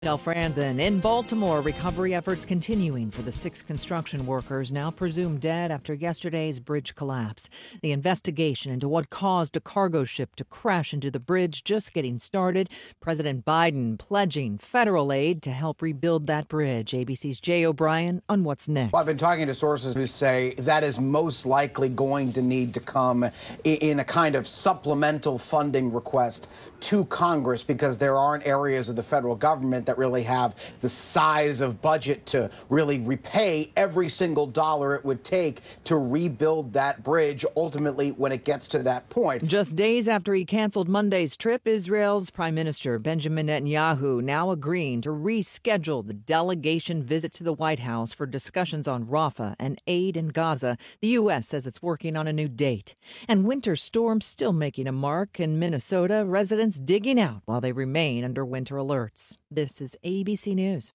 Del Franzen. In Baltimore, recovery efforts continuing for the 6 construction workers now presumed dead after yesterday's bridge collapse. The investigation into what caused a cargo ship to crash into the bridge just getting started. President Biden pledging federal aid to help rebuild that bridge. ABC's Jay O'Brien on what's next. Well, I've been talking to sources who say that is most likely going to need to come in a kind of supplemental funding request to Congress, because there aren't areas of the federal government that really have the size of budget to really repay every single dollar it would take to rebuild that bridge ultimately when it gets to that point. Just days after he canceled Monday's trip, Israel's Prime Minister Benjamin Netanyahu now agreeing to reschedule the delegation visit to the White House for discussions on Rafah and aid in Gaza. The U.S. says it's working on a new date. And winter storms still making a mark in Minnesota. Residents digging out while they remain under winter alerts. This is ABC News.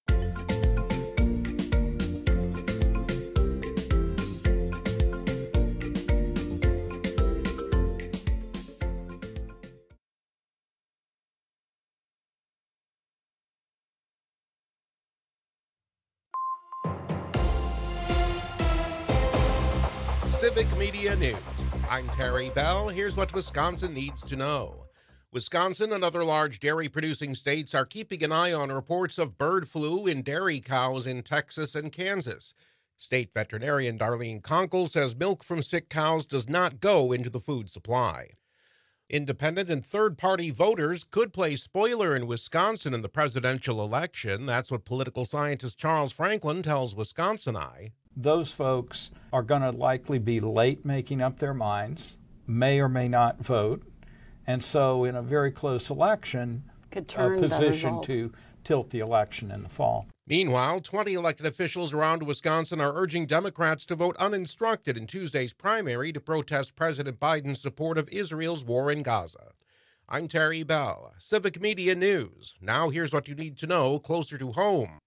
Civic Media News. I'm Terry Bell. Here's what Wisconsin needs to know. Wisconsin and other large dairy-producing states are keeping an eye on reports of bird flu in dairy cows in Texas and Kansas. State veterinarian Darlene Conkle says milk from sick cows does not go into the food supply. Independent and third-party voters could play spoiler in Wisconsin in the presidential election. That's what political scientist Charles Franklin tells Wisconsin Eye. Those folks are going to likely be late making up their minds, may or may not vote. And so in a very close election, could turn position to tilt the election in the fall. Meanwhile, 20 elected officials around Wisconsin are urging Democrats to vote uninstructed in Tuesday's primary to protest President Biden's support of Israel's war in Gaza. I'm Terry Bell, Civic Media News. Now here's what you need to know closer to home.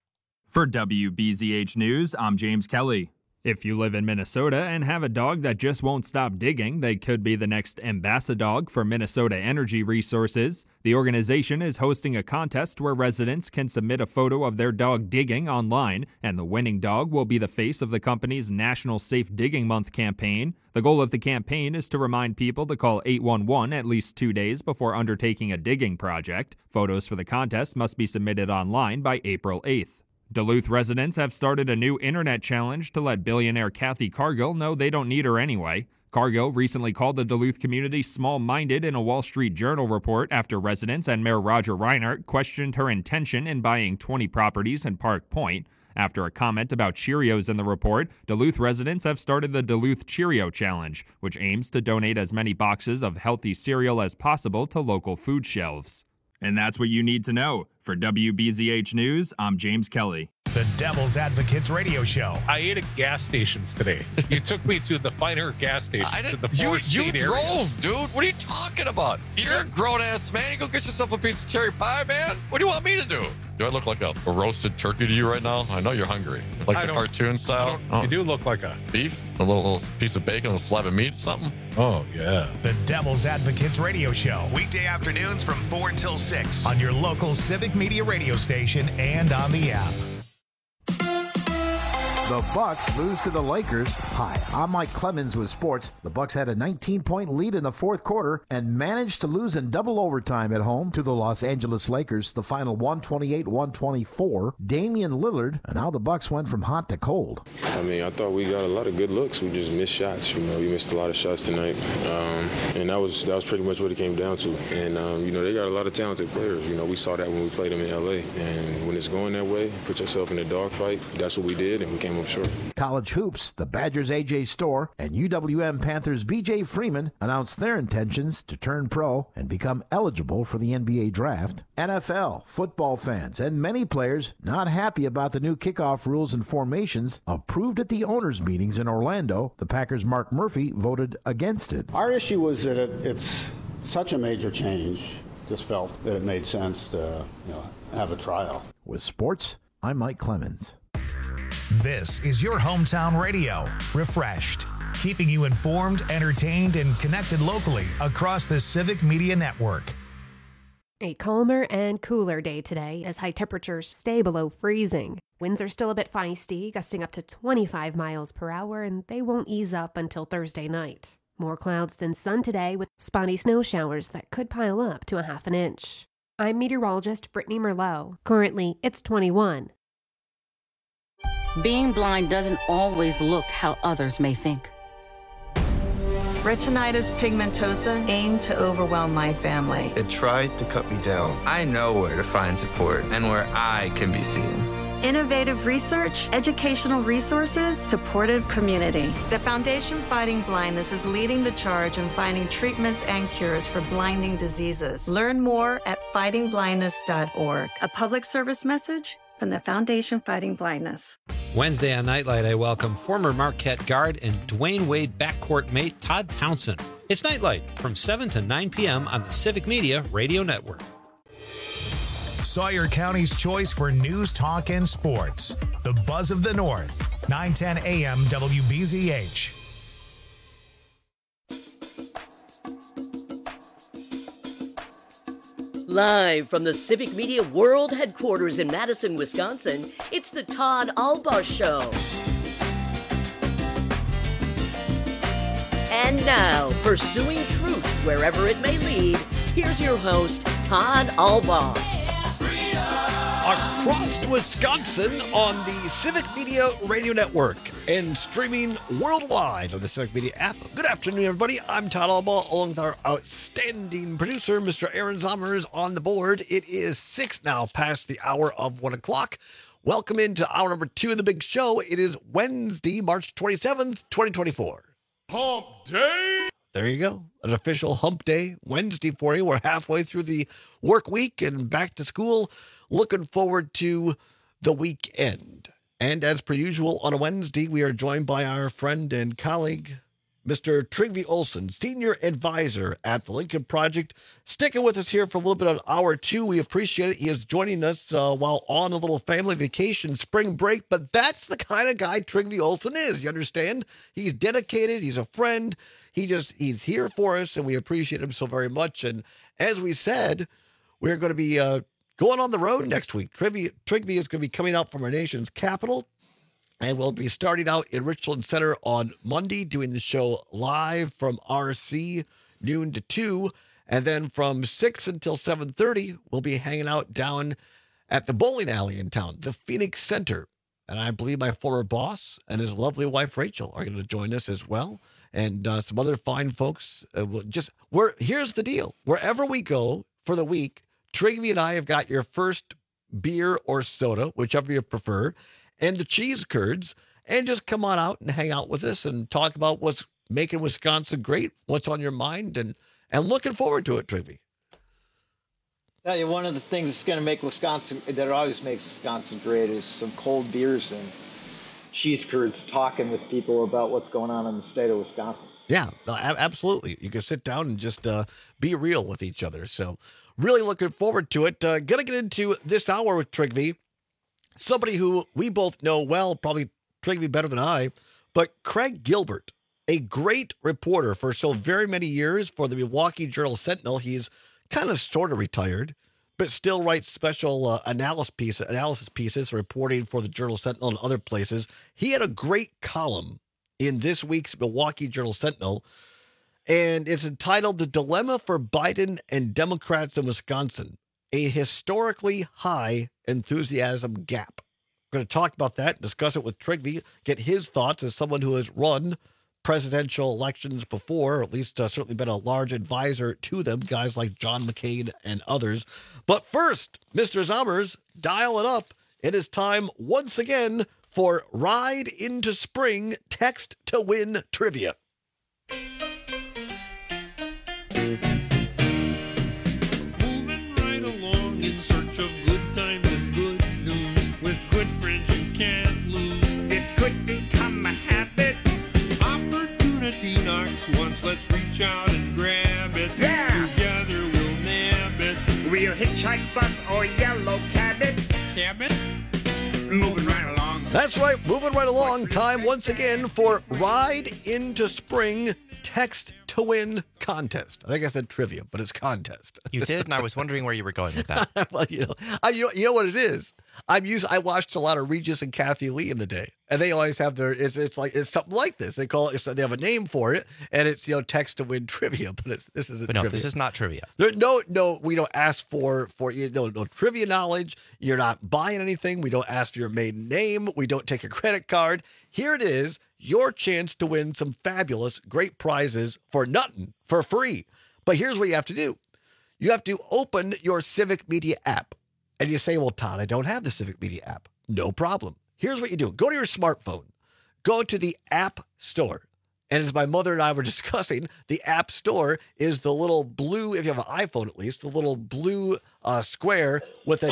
For WBZH News, I'm James Kelly. If you live in Minnesota and have a dog that just won't stop digging, they could be the next Ambassadog for Minnesota Energy Resources. The organization is hosting a contest where residents can submit a photo of their dog digging online, and the winning dog will be the face of the company's National Safe Digging Month campaign. The goal of the campaign is to remind people to call 811 at least 2 days before undertaking a digging project. Photos for the contest must be submitted online by April 8th. Duluth residents have started a new internet challenge to let billionaire Kathy Cargill know they don't need her anyway. Cargill recently called the Duluth community small-minded in a Wall Street Journal report after residents and Mayor Roger Reinhardt questioned her intention in buying 20 properties in Park Point. After a comment about Cheerios in the report, Duluth residents have started the Duluth Cheerio Challenge, which aims to donate as many boxes of healthy cereal as possible to local food shelves. And that's what you need to know. For WBZH News, I'm James Kelly. The Devil's Advocates radio show. I ate at gas stations today. You took me to the finer gas stations. You drove, dude. What are you talking about? You're a grown-ass man. You go get yourself a piece of cherry pie, man. What do you want me to do? Do I look like a roasted turkey to you right now? I know you're hungry. Like the cartoon style? You do look like a... Beef? A little piece of bacon, a slab of meat, something? Oh, yeah. The Devil's Advocates radio show. Weekday afternoons from 4 until 6 on your local Civic Media radio station and on the app. The Bucks lose to the Lakers. Hi, I'm Mike Clemens with sports. The Bucks had a 19-point lead in the fourth quarter and managed to lose in double overtime at home to the Los Angeles Lakers, the final 128-124. Damian Lillard, and how the Bucks went from hot to cold. I mean, I thought we got a lot of good looks. We just missed shots. We missed a lot of shots tonight, and that was pretty much what it came down to. And they got a lot of talented players. We saw that when we played them in LA. And when it's going that way, put yourself in a dogfight. That's what we did, and we came up short. College hoops, the Badgers' A.J. Storr and UWM Panthers' B.J. Freeman announced their intentions to turn pro and become eligible for the NBA draft. NFL, football fans, and many players not happy about the new kickoff rules and formations approved at the owners' meetings in Orlando. The Packers' Mark Murphy voted against it. Our issue was that it's such a major change. Just felt that it made sense to have a trial. With sports, I'm Mike Clemens. This is your hometown radio, Refreshed, keeping you informed, entertained, and connected locally across the Civic Media Network. A calmer and cooler day today as high temperatures stay below freezing. Winds are still a bit feisty, gusting up to 25 miles per hour, and they won't ease up until Thursday night. More clouds than sun today with spotty snow showers that could pile up to a half an inch. I'm meteorologist Brittany Merlot. Currently, it's 21. Being blind doesn't always look how others may think. Retinitis pigmentosa aimed to overwhelm my family. It tried to cut me down. I know where to find support and where I can be seen. Innovative research, educational resources, supportive community. The Foundation Fighting Blindness is leading the charge in finding treatments and cures for blinding diseases. Learn more at fightingblindness.org. A public service message from the Foundation Fighting Blindness. Wednesday on Nightlight, I welcome former Marquette guard and Dwayne Wade backcourt mate Todd Townsend. It's Nightlight from 7 to 9 p.m. on the Civic Media Radio Network. Sawyer County's choice for news, talk, and sports. The Buzz of the North, 910 AM WBZH. Live from the Civic Media World Headquarters in Madison, Wisconsin, it's the Todd Albaugh Show. And now, pursuing truth wherever it may lead, here's your host, Todd Albaugh. Across Wisconsin on the Civic Media Radio Network and streaming worldwide on the Civic Media app. Good afternoon, everybody. I'm Todd Albaugh, along with our outstanding producer, Mr. Aaron Zommers, on the board. It is 6 now past the hour of 1 o'clock. Welcome into hour number 2 of the big show. It is Wednesday, March 27th, 2024. Hump Day! There you go. An official hump day Wednesday for you. We're halfway through the work week and back to school. Looking forward to the weekend. And as per usual, on a Wednesday, we are joined by our friend and colleague, Mr. Trygve Olsen, Senior Advisor at the Lincoln Project. Sticking with us here for a little bit on hour 2. We appreciate it. He is joining us while on a little family vacation, spring break. But that's the kind of guy Trygve Olsen is. You understand? He's dedicated. He's a friend. He's here for us, and we appreciate him so very much. And as we said, we're going to be going on the road next week. Trygve is going to be coming out from our nation's capital, and we'll be starting out in Richland Center on Monday, doing the show live from RC, noon to 2, and then from 6 until 7:30, we'll be hanging out down at the bowling alley in town, the Phoenix Center. And I believe my former boss and his lovely wife, Rachel, are going to join us as well, and some other fine folks. Here's the deal. Wherever we go for the week, Trygve and I have got your first beer or soda, whichever you prefer, and the cheese curds, and just come on out and hang out with us and talk about what's making Wisconsin great, what's on your mind, and looking forward to it, Trygve. Tell you, one of the things that's going to make Wisconsin, that always makes Wisconsin great, is some cold beers and cheese curds, talking with people about what's going on in the state of Wisconsin. Yeah, absolutely. You can sit down and just be real with each other. So really looking forward to it. Going to get into this hour with Trygve, somebody who we both know well, probably Trygve better than I, but Craig Gilbert, a great reporter for so very many years for the Milwaukee Journal-Sentinel. He's kind of sort of retired, but still writes special analysis pieces, reporting for the Journal-Sentinel and other places. He had a great column in this week's Milwaukee Journal-Sentinel, and it's entitled "The Dilemma for Biden and Democrats in Wisconsin, a Historically High Enthusiasm Gap." We're going to talk about that, discuss it with Trygve, get his thoughts as someone who has run presidential elections before, or at least certainly been a large advisor to them, guys like John McCain and others. But first, Mr. Zommers, dial it up. It is time once again for Ride into Spring Text to Win Trivia. Moving right along in search of good times and good news. With good friends you can't lose. This could become a habit. Opportunity knocks once, let's reach out and grab it. Yeah! Together we'll nab it. We'll hitchhike, bus, or yellow cabin. Cabin? Moving right along. That's right, moving right along. Time once again for Ride into Spring Text to win contest. I think I said trivia, but it's contest. You did, and I was wondering where you were going with that. Well, you know what it is. I watched a lot of Regis and Kathy Lee in the day, and they always have their. It's something like this. They call it. They have a name for it, and it's text to win trivia. But this isn't. But no, trivia. this is not trivia. No. We don't ask for no trivia knowledge. You're not buying anything. We don't ask for your maiden name. We don't take a credit card. Here it is. Your chance to win some fabulous, great prizes for nothing, for free. But here's what you have to do. You have to open your Civic Media app. And you say, well, Todd, I don't have the Civic Media app. No problem. Here's what you do. Go to your smartphone. Go to the App Store. And as my mother and I were discussing, the App Store is the little blue, if you have an iPhone at least, the little blue square with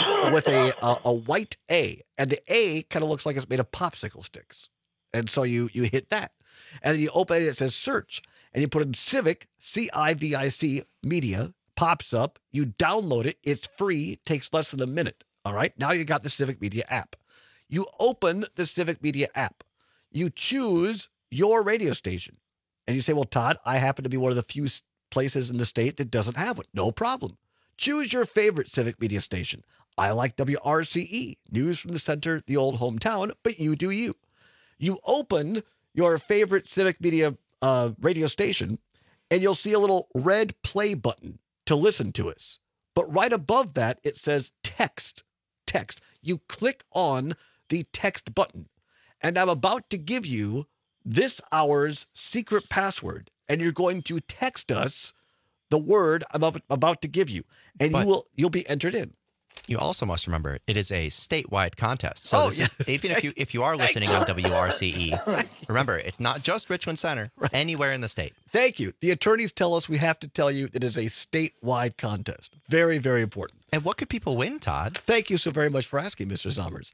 a white A. And the A kind of looks like it's made of popsicle sticks. And so you hit that. And then you open it, it says search. And you put in Civic, CIVIC, Media, pops up. You download it. It's free. It takes less than a minute. All right. Now you got the Civic Media app. You open the Civic Media app. You choose your radio station. And you say, well, Todd, I happen to be one of the few places in the state that doesn't have it. No problem. Choose your favorite Civic Media station. I like WRCE, news from the center, the old hometown, but you do you. You open your favorite Civic Media radio station, and you'll see a little red play button to listen to us. But right above that, it says text. Text. You click on the text button. And I'm about to give you this hour's secret password. And you're going to text us the word I'm about to give you. And you'll be entered in. You also must remember it is a statewide contest. So even if you are listening on WRCE, remember it's not just Richmond Center, anywhere in the state. Thank you. The attorneys tell us we have to tell you that it is a statewide contest. Very, very important. And what could people win, Todd? Thank you so very much for asking, Mr. Sommers.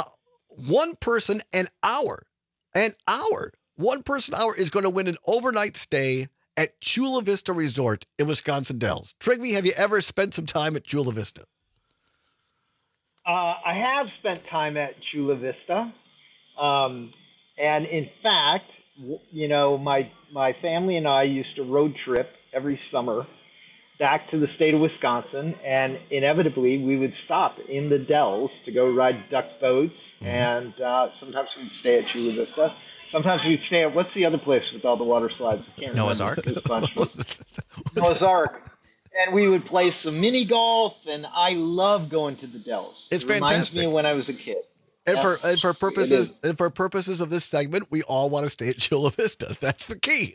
One person an hour. One person hour is going to win an overnight stay at Chula Vista Resort in Wisconsin Dells. Trigby, have you ever spent some time at Chula Vista? I have spent time at Chula Vista. And in fact, my family and I used to road trip every summer back to the state of Wisconsin. And inevitably, we would stop in the Dells to go ride duck boats. And sometimes we'd stay at Chula Vista. Sometimes we'd stay at, what's the other place with all the water slides? I can't Noah's remember. Ark? Noah's Ark. And we would play some mini golf, and I love going to the Dells. It's fantastic. Reminds me of when I was a kid. And for purposes of this segment, we all want to stay at Chula Vista. That's the key.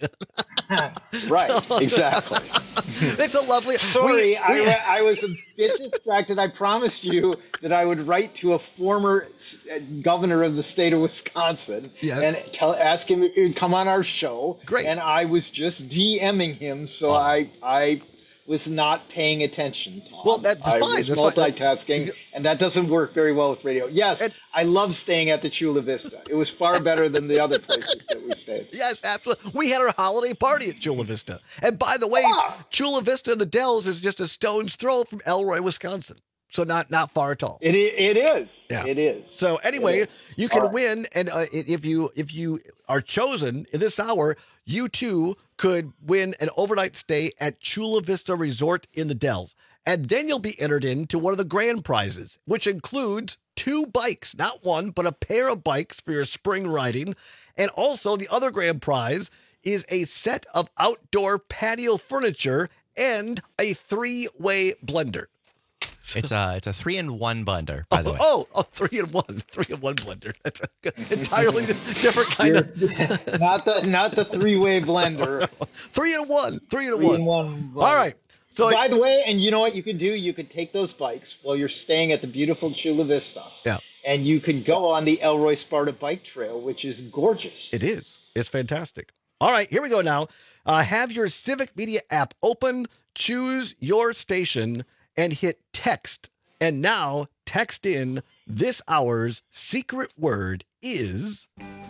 Right, exactly. It's a lovely. Sorry, I was a bit distracted. I promised you that I would write to a former governor of the state of Wisconsin and ask him if he would come on our show. Great. And I was just DMing him, so I was not paying attention, Tom. Well, that's fine. That's multitasking, and that doesn't work very well with radio. Yes, I love staying at the Chula Vista. It was far better than the other places that we stayed. Yes, absolutely. We had our holiday party at Chula Vista. And by the way, Chula Vista in the Dells is just a stone's throw from Elroy, Wisconsin. So not far at all. It is. Yeah. It is. So anyway, you can win, and if you are chosen in this hour, you too could win an overnight stay at Chula Vista Resort in the Dells. And then you'll be entered into one of the grand prizes, which includes 2 bikes, not one, but a pair of bikes for your spring riding. And also the other grand prize is a set of outdoor patio furniture and a 3-way blender. It's a 3-in-1 blender, by the way. 3-in-1 blender. That's an entirely different kind of. not the 3-way blender. 3-in-1. 3-in-1. All right. So by the way, and you know what you could do? You could take those bikes while you're staying at the beautiful Chula Vista. Yeah. And you could go on the Elroy Sparta Bike Trail, which is gorgeous. It is. It's fantastic. All right, here we go now. Have your Civic Media app open, choose your station, and hit text. And now text in this hour's secret word is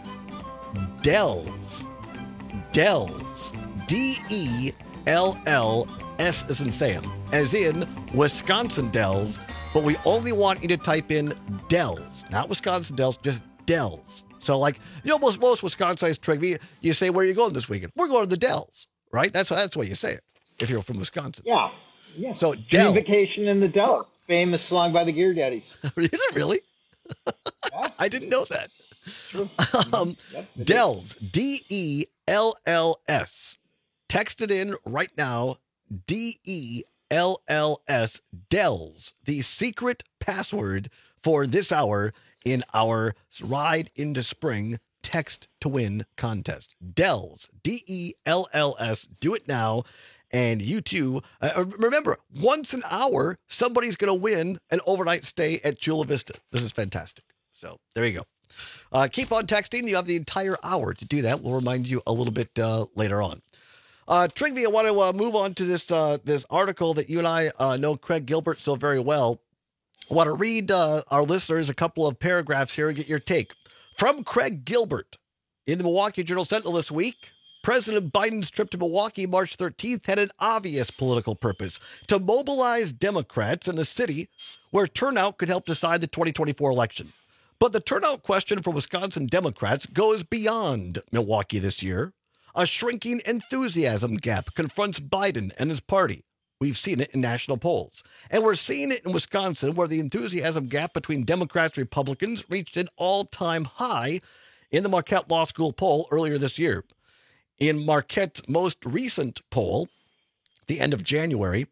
Dells. Dells. Dells as in Sam, as in Wisconsin Dells, but we only want you to type in Dells, not Wisconsin Dells, just Dells. So like, most Wisconsinites, Trigby, you say, where are you going this weekend? We're going to the Dells, right? That's the way you say it if you're from Wisconsin. Yeah. So Dream Vacation in the Dells, famous song by the Gear Daddies. Is it really? Yeah. I didn't know that. True. Dells, DELLS. Text it in right now. DELLS, Dells, the secret password for this hour in our Ride into Spring Text to Win contest. Dells, DELLS. Do it now. And you too, remember, once an hour, somebody's going to win an overnight stay at Chula Vista. This is fantastic. So there you go. Keep on texting. You have the entire hour to do that. We'll remind you a little bit later on. Trigby, I want to move on to this article that you and I know Craig Gilbert so very well. I want to read our listeners a couple of paragraphs here and get your take. From Craig Gilbert in the Milwaukee Journal-Sentinel this week, President Biden's trip to Milwaukee March 13th had an obvious political purpose: to mobilize Democrats in a city where turnout could help decide the 2024 election. But the turnout question for Wisconsin Democrats goes beyond Milwaukee this year. A shrinking enthusiasm gap confronts Biden and his party. We've seen it in national polls. And we're seeing it in Wisconsin, where the enthusiasm gap between Democrats and Republicans reached an all-time high in the Marquette Law School poll earlier this year. In Marquette's most recent poll, the end of January,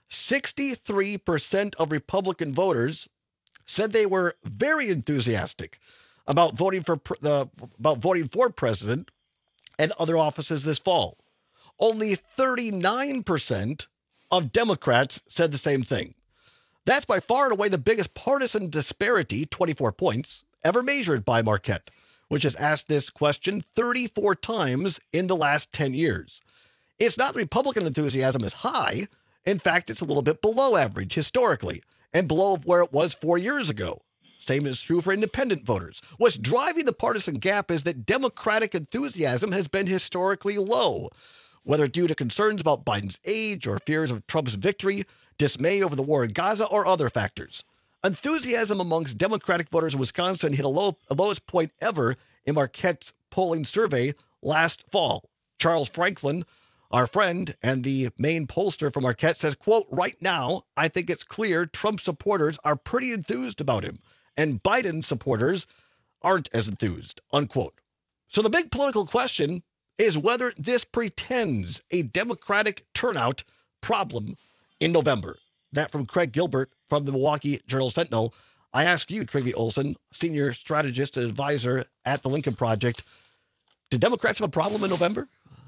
63% of Republican voters said they were very enthusiastic about voting for president and other offices this fall. Only 39% of Democrats said the same thing. That's by far and away the biggest partisan disparity, 24 points, ever measured by Marquette, which has asked this question 34 times in the last 10 years. It's not that Republican enthusiasm is high. In fact, it's a little bit below average historically and below where it was 4 years ago. Same is true for independent voters. What's driving the partisan gap is that Democratic enthusiasm has been historically low, whether due to concerns about Biden's age or fears of Trump's victory, dismay over the war in Gaza, or other factors. Enthusiasm amongst Democratic voters in Wisconsin hit a lowest point ever in Marquette's polling survey last fall. Charles Franklin, our friend and the main pollster for Marquette, says, quote, "Right now, I think it's clear Trump supporters are pretty enthused about him, and Biden supporters aren't as enthused," unquote. So the big political question is whether this pretends a Democratic turnout problem in November. That from Craig Gilbert from the Milwaukee Journal-Sentinel. I ask you, Trygve Olsen, senior strategist and advisor at the Lincoln Project, do Democrats have a problem in November?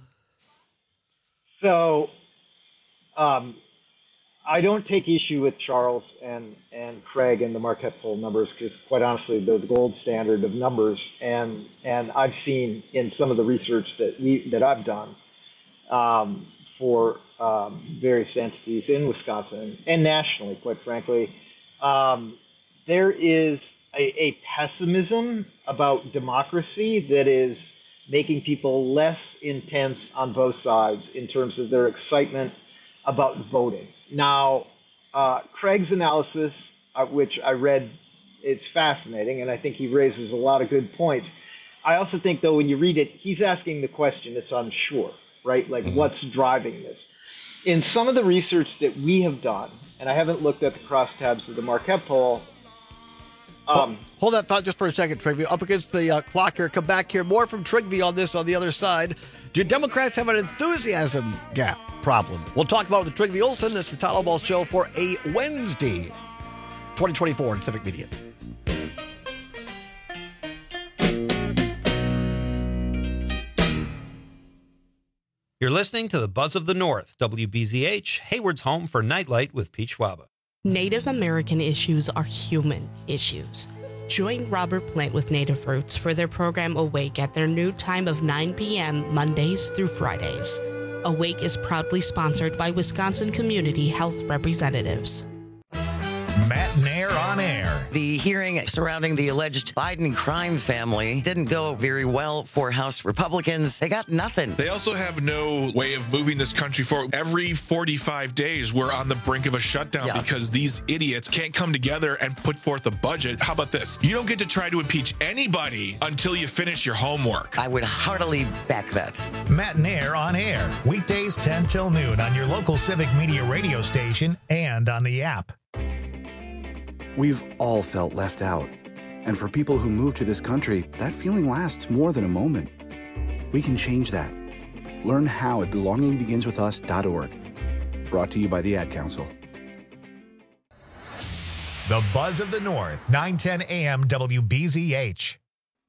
So I don't take issue with Charles and Craig and the Marquette poll numbers, because quite honestly, they're the gold standard of numbers. And I've seen in some of the research that I've done for various entities in Wisconsin and nationally, quite frankly, there is a pessimism about democracy that is making people less intense on both sides in terms of their excitement about voting. Now, Craig's analysis, which I read, is fascinating, and I think he raises a lot of good points. I also think, though, when you read it, he's asking the question that's unsure, right? Like, what's driving this? In some of the research that we have done, and I haven't looked at the crosstabs of the Marquette poll. Hold that thought just for a second, Trygve. Up against the clock here. Come back here. More from Trygve on this on the other side. Do Democrats have an enthusiasm gap problem? We'll talk about it with Trygve Olsen. It's the Todd Albaugh Show for a Wednesday, 2024 in Civic Media. You're listening to the Buzz of the North, WBZH, Hayward's home for Nightlight with Pete Schwaba. Native American issues are human issues. Join Robert Plant with Native Roots for their program Awake at their new time of 9 p.m. Mondays through Fridays. Awake is proudly sponsored by Wisconsin Community Health Representatives. Matt Nair on air. The hearing surrounding the alleged Biden crime family didn't go very well for House Republicans. They got nothing. They also have no way of moving this country forward. Every 45 days, we're on the brink of a shutdown because these idiots can't come together and put forth a budget. How about this? You don't get to try to impeach anybody until you finish your homework. I would heartily back that. Matt Nair on air. Weekdays 10 till noon on your local Civic Media radio station and on the app. We've all felt left out. And for people who move to this country, that feeling lasts more than a moment. We can change that. Learn how at belongingbeginswithus.org. Brought to you by the Ad Council. The Buzz of the North, 910 AM WBZH.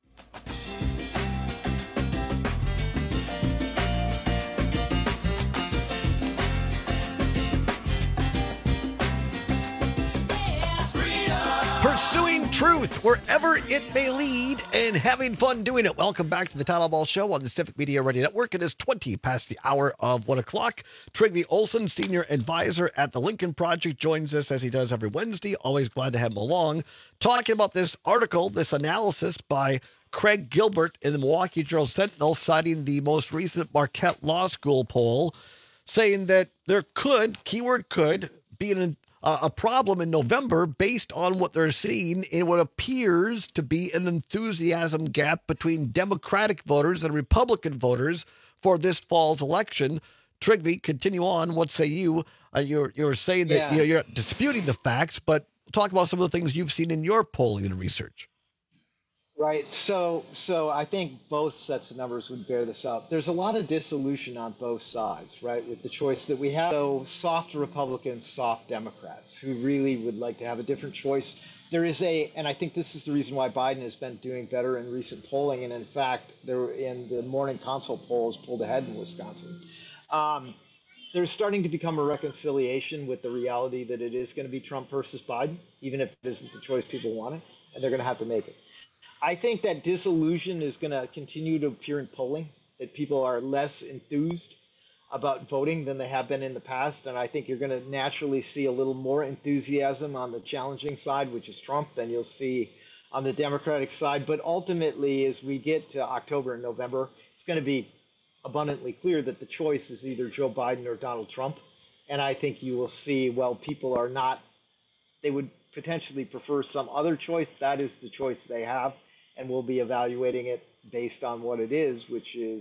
Pursuing truth wherever it may lead and having fun doing it. Welcome back to the Todd Ball Show on the Civic Media Radio Network. It is 20 past the hour of 1 o'clock. Trygve Olson, Senior Advisor at the Lincoln Project, joins us as he does every Wednesday. Always glad to have him along. Talking about this article, this analysis by Craig Gilbert in the Milwaukee Journal-Sentinel, citing the most recent Marquette Law School poll, saying that there could, keyword could, be a problem in November based on what they're seeing in what appears to be an enthusiasm gap between Democratic voters and Republican voters for this fall's election. Trygve, continue on. What say you? You're saying that you're disputing the facts, but talk about some of the things you've seen in your polling and research. Right. So I think both sets of numbers would bear this out. There's a lot of disillusion on both sides, right, with the choice that we have. So soft Republicans, soft Democrats who really would like to have a different choice. There is and I think this is the reason why Biden has been doing better in recent polling. And in fact, in the morning consult polls pulled ahead in Wisconsin. There's starting to become a reconciliation with the reality that it is going to be Trump versus Biden, even if it isn't the choice people wanted, and they're going to have to make it. I think that disillusion is going to continue to appear in polling, that people are less enthused about voting than they have been in the past. And I think you're going to naturally see a little more enthusiasm on the challenging side, which is Trump, than you'll see on the Democratic side. But ultimately, as we get to October and November, it's going to be abundantly clear that the choice is either Joe Biden or Donald Trump. And I think you will see, well, people are not, they would potentially prefer some other choice. That is the choice they have. And we'll be evaluating it based on what it is, which is,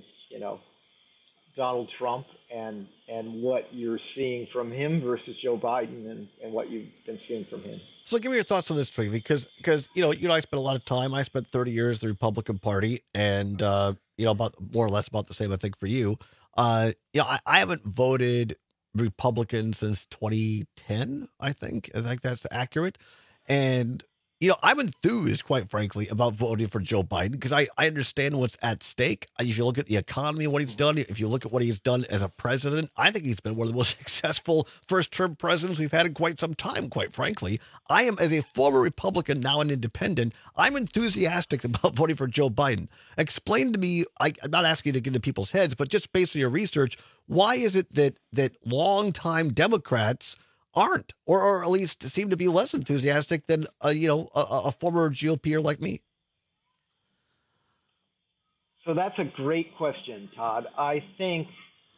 Donald Trump and what you're seeing from him versus Joe Biden and what you've been seeing from him. So give me your thoughts on this, Trygve, because I spent a lot of time. I spent 30 years in the Republican Party, and about more or less about the same, I think, for you. I haven't voted Republican since 2010. I think that's accurate, and. I'm enthused, quite frankly, about voting for Joe Biden because I understand what's at stake. If you look at the economy, what he's done, if you look at what he's done as a president, I think he's been one of the most successful first-term presidents we've had in quite some time, quite frankly. I am, as a former Republican, now an independent, I'm enthusiastic about voting for Joe Biden. Explain to me, I'm not asking you to get into people's heads, but just based on your research, why is it that longtime Democrats aren't, or at least seem to be less enthusiastic than a former GOPer like me? So that's a great question, Todd. I think,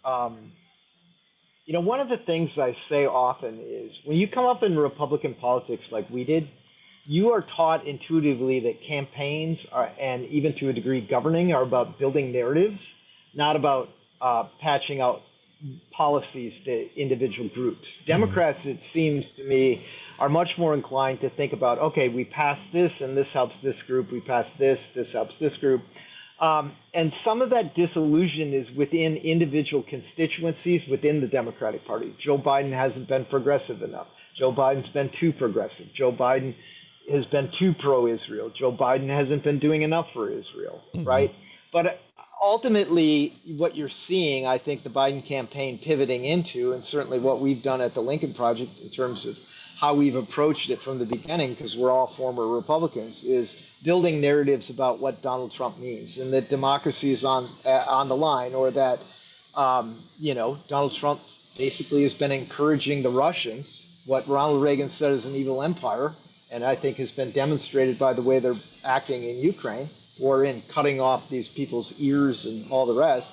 one of the things I say often is when you come up in Republican politics like we did, you are taught intuitively that campaigns are, and even to a degree governing, are about building narratives, not about patching out policies to individual groups. Democrats, it seems to me, are much more inclined to think about, okay, we passed this and this helps this group, we passed this helps this group. And some of that disillusion is within individual constituencies within the Democratic Party. Joe Biden hasn't been progressive enough. Joe Biden's been too progressive. Joe Biden has been too pro-Israel. Joe Biden hasn't been doing enough for Israel, right? But ultimately, what you're seeing, I think, the Biden campaign pivoting into, and certainly what we've done at the Lincoln Project in terms of how we've approached it from the beginning, because we're all former Republicans, is building narratives about what Donald Trump means and that democracy is on the line, or that, Donald Trump basically has been encouraging the Russians, what Ronald Reagan said is an evil empire, and I think has been demonstrated by the way they're acting in Ukraine or in cutting off these people's ears and all the rest,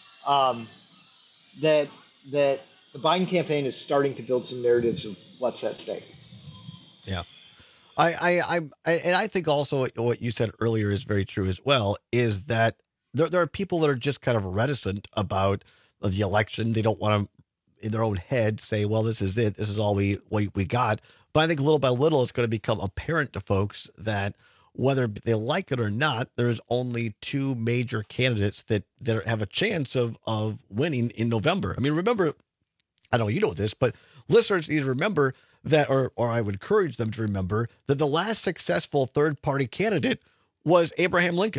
that the Biden campaign is starting to build some narratives of what's at stake. Yeah. I think also what you said earlier is very true as well, is that there are people that are just kind of reticent about the election. They don't want to, in their own head, say, well, this is it. This is all we got. But I think little by little, it's going to become apparent to folks that whether they like it or not, there's only two major candidates that have a chance of winning in November. I mean, remember, I know you know this, but listeners need to remember that, or I would encourage them to remember that the last successful third-party candidate was Abraham Lincoln.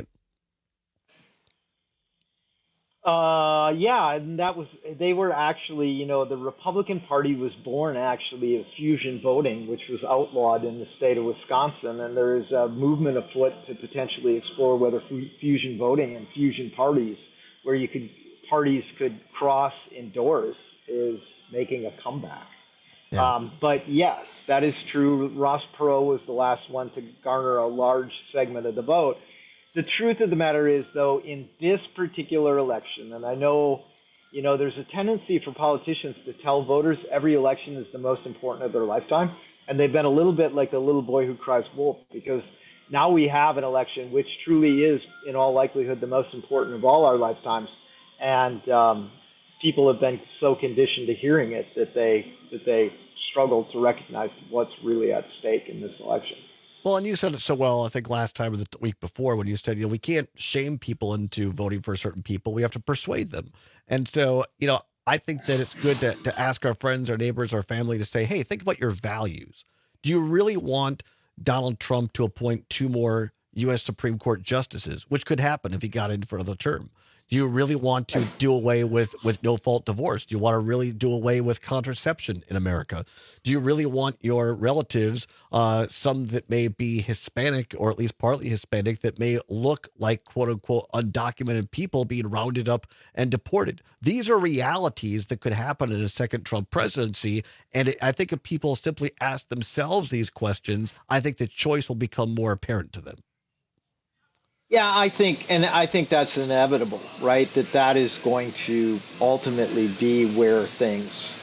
Yeah, and they were actually, the Republican Party was born actually of fusion voting, which was outlawed in the state of Wisconsin, and there is a movement afoot to potentially explore whether fusion voting and fusion parties, where parties could cross indoors, is making a comeback. Yeah. But yes, that is true. Ross Perot was the last one to garner a large segment of the vote. The truth of the matter is, though, in this particular election, and I know, there's a tendency for politicians to tell voters every election is the most important of their lifetime, and they've been a little bit like the little boy who cries wolf, because now we have an election which truly is, in all likelihood, the most important of all our lifetimes, and people have been so conditioned to hearing it that they struggle to recognize what's really at stake in this election. Well, and you said it so well, I think last time or the week before, when you said, we can't shame people into voting for certain people. We have to persuade them. And so, I think that it's good to ask our friends, our neighbors, our family to say, hey, think about your values. Do you really want Donald Trump to appoint 2 more U.S. Supreme Court justices, which could happen if he got in for another term? Do you really want to do away with no-fault divorce? Do you want to really do away with contraception in America? Do you really want your relatives, some that may be Hispanic or at least partly Hispanic, that may look like quote-unquote undocumented people, being rounded up and deported? These are realities that could happen in a second Trump presidency, and I think if people simply ask themselves these questions, I think the choice will become more apparent to them. Yeah, I think that's inevitable, right? That is going to ultimately be where things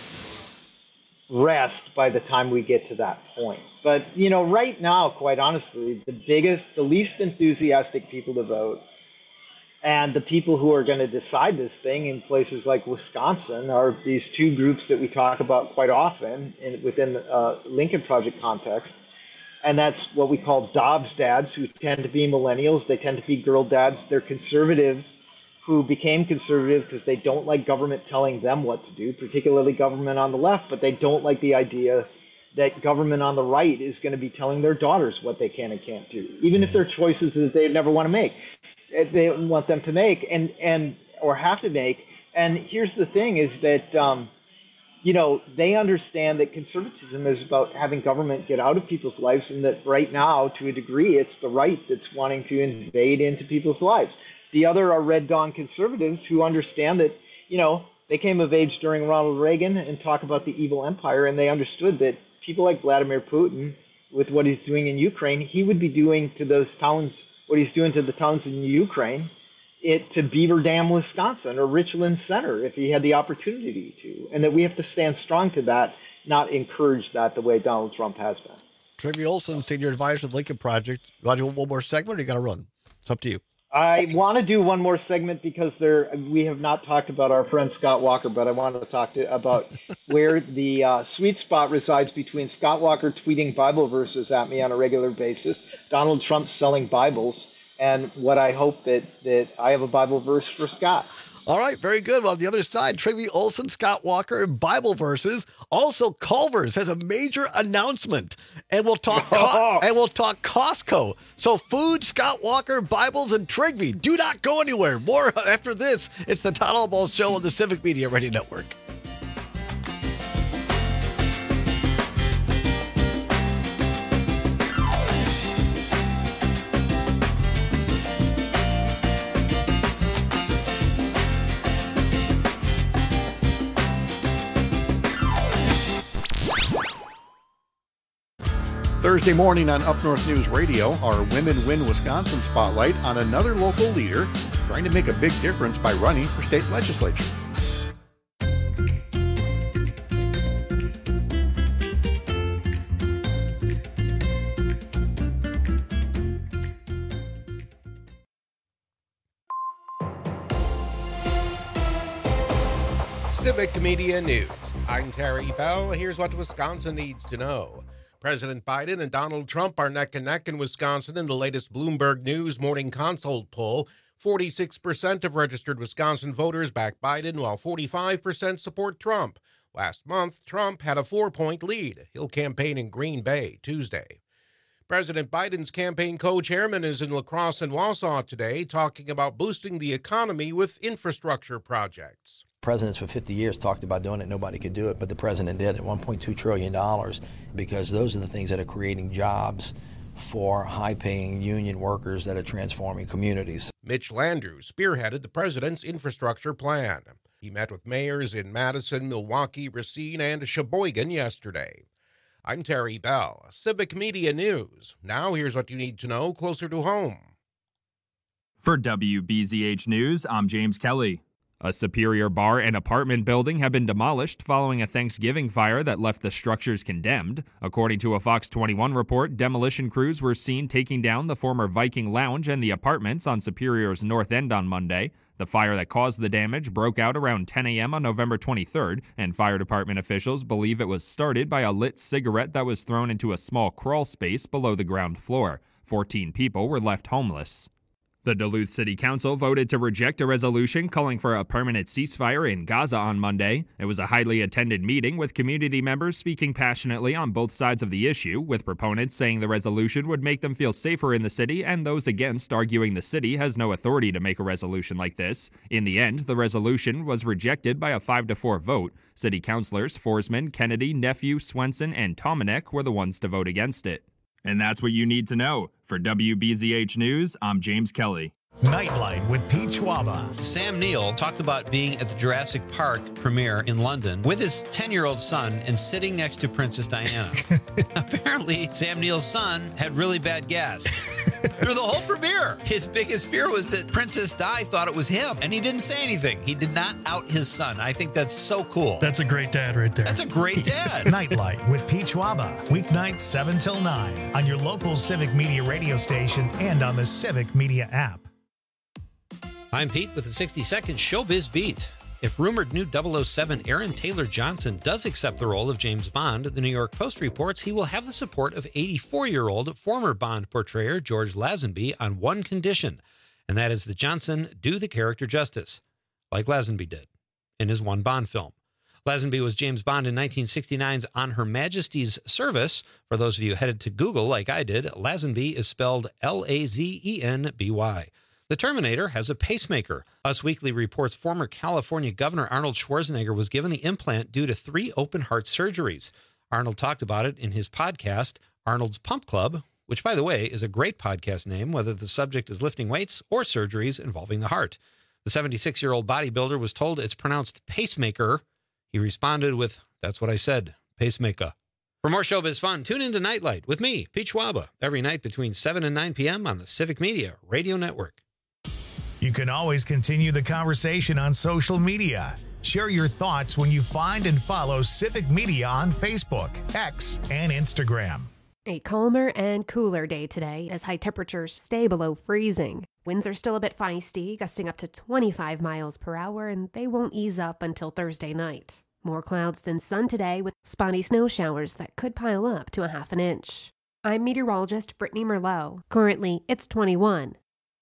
rest by the time we get to that point. But, right now, quite honestly, the least enthusiastic people to vote and the people who are going to decide this thing in places like Wisconsin are these two groups that we talk about quite often within the Lincoln Project context. And that's what we call Dobbs dads, who tend to be millennials. They tend to be girl dads. They're conservatives who became conservative because they don't like government telling them what to do, particularly government on the left, but they don't like the idea that government on the right is going to be telling their daughters what they can and can't do, even if they're choices that they never want to make. They want them to make or have to make. And here's the thing is that they understand that conservatism is about having government get out of people's lives, and that right now, to a degree, it's the right that's wanting to invade into people's lives. The other are Red Dawn conservatives who understand that, they came of age during Ronald Reagan and talk about the evil empire, and they understood that people like Vladimir Putin, with what he's doing in Ukraine, he would be doing to those towns what he's doing to the towns in Ukraine, to Beaver Dam, Wisconsin, or Richland Center, if he had the opportunity to, and that we have to stand strong to that, not encourage that the way Donald Trump has been. Trevor Olson, Senior Advisor of the Lincoln Project. You want to do one more segment, or you got to run? It's up to you. I want to do one more segment because we have not talked about our friend Scott Walker, but I wanted to talk about where the sweet spot resides between Scott Walker tweeting Bible verses at me on a regular basis, Donald Trump selling Bibles, and what I hope that I have a Bible verse for Scott. All right, very good. Well, on the other side, Trevor Olson, Scott Walker, and Bible verses. Also, Culver's has a major announcement, and we'll talk Costco. So, food, Scott Walker, Bibles, and Trigby. Do not go anywhere. More after this. It's the Todd Albaugh Show on the Civic Media Radio Network. Thursday morning on Up North News Radio, our Women Win Wisconsin spotlight on another local leader trying to make a big difference by running for state legislature. Civic Media News. I'm Terry Bell. Here's what Wisconsin needs to know. President Biden and Donald Trump are neck and neck in Wisconsin in the latest Bloomberg News Morning Consult poll. 46% of registered Wisconsin voters back Biden, while 45% support Trump. Last month, Trump had a 4-point lead. He'll campaign in Green Bay Tuesday. President Biden's campaign co-chairman is in La Crosse and Wausau today, talking about boosting the economy with infrastructure projects. Presidents for 50 years talked about doing it. Nobody could do it, but the president did at $1.2 trillion because those are the things that are creating jobs for high-paying union workers that are transforming communities. Mitch Landrieu spearheaded the president's infrastructure plan. He met with mayors in Madison, Milwaukee, Racine, and Sheboygan yesterday. I'm Terry Bell, Civic Media News. Now here's what you need to know closer to home. For WBZH News, I'm James Kelly. A Superior bar and apartment building have been demolished following a Thanksgiving fire that left the structures condemned. According to a Fox 21 report, demolition crews were seen taking down the former Viking Lounge and the apartments on Superior's north end on Monday. The fire that caused the damage broke out around 10 a.m. on November 23rd, and fire department officials believe it was started by a lit cigarette that was thrown into a small crawl space below the ground floor. 14 people were left homeless. The Duluth City Council voted to reject a resolution calling for a permanent ceasefire in Gaza on Monday. It was a highly attended meeting with community members speaking passionately on both sides of the issue, with proponents saying the resolution would make them feel safer in the city and those against arguing the city has no authority to make a resolution like this. In the end, the resolution was rejected by a 5-4 vote. City councilors Forsman, Kennedy, Nephew, Swenson, and Tomanek were the ones to vote against it. And that's what you need to know. For WBZH News, I'm James Kelly. Nightlight with Pete Schwaba. Sam Neill talked about being at the Jurassic Park premiere in London with his 10-year-old son and sitting next to Princess Diana. Apparently, Sam Neill's son had really bad gas. Through the whole premiere, his biggest fear was that Princess Di thought it was him, and he didn't say anything. He did not out his son. I think that's so cool. That's a great dad right there. That's a great dad. Nightlight with Pete Schwaba. Weeknights 7 till 9 on your local Civic Media radio station and on the Civic Media app. I'm Pete with the 60-second Showbiz Beat. If rumored new 007 Aaron Taylor Johnson does accept the role of James Bond, the New York Post reports he will have the support of 84-year-old former Bond portrayer George Lazenby on one condition, and that is that Johnson do the character justice, like Lazenby did in his one Bond film. Lazenby was James Bond in 1969's On Her Majesty's Service. For those of you headed to Google like I did, Lazenby is spelled Lazenby. The Terminator has a pacemaker. Us Weekly reports former California Governor Arnold Schwarzenegger was given the implant due to 3 open-heart surgeries. Arnold talked about it in his podcast, Arnold's Pump Club, which, by the way, is a great podcast name, whether the subject is lifting weights or surgeries involving the heart. The 76-year-old bodybuilder was told it's pronounced pacemaker. He responded with, "That's what I said, pacemaker." For more showbiz fun, tune into Nightlight with me, Pete Schwaba, every night between 7 and 9 p.m. on the Civic Media Radio Network. You can always continue the conversation on social media. Share your thoughts when you find and follow Civic Media on Facebook, X, and Instagram. A calmer and cooler day today as high temperatures stay below freezing. Winds are still a bit feisty, gusting up to 25 miles per hour, and they won't ease up until Thursday night. More clouds than sun today with spotty snow showers that could pile up to a half an inch. I'm meteorologist Brittany Merlot. Currently, it's 21.